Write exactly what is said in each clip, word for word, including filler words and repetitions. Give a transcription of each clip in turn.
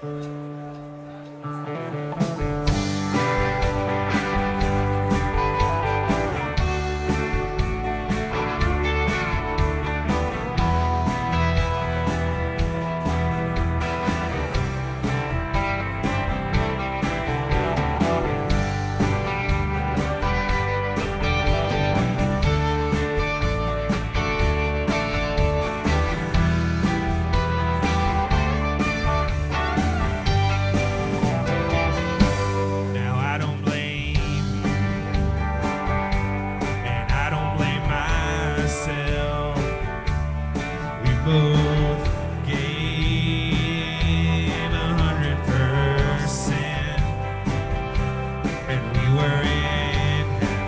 Now I don't blame you, and I don't blame myself. We both gave a hundred percent, and we were in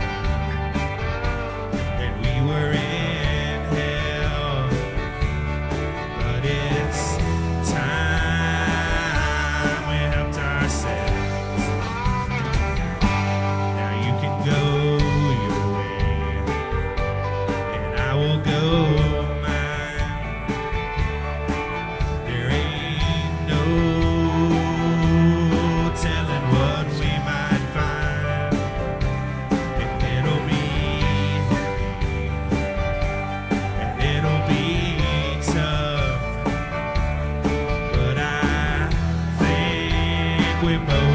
heaven, and we were in hell. But it's time we helped ourselves. Now you can go your way, and I will go mine. There ain't no telling what we might find, and it'll be heavy, and it'll be tough, but I think we both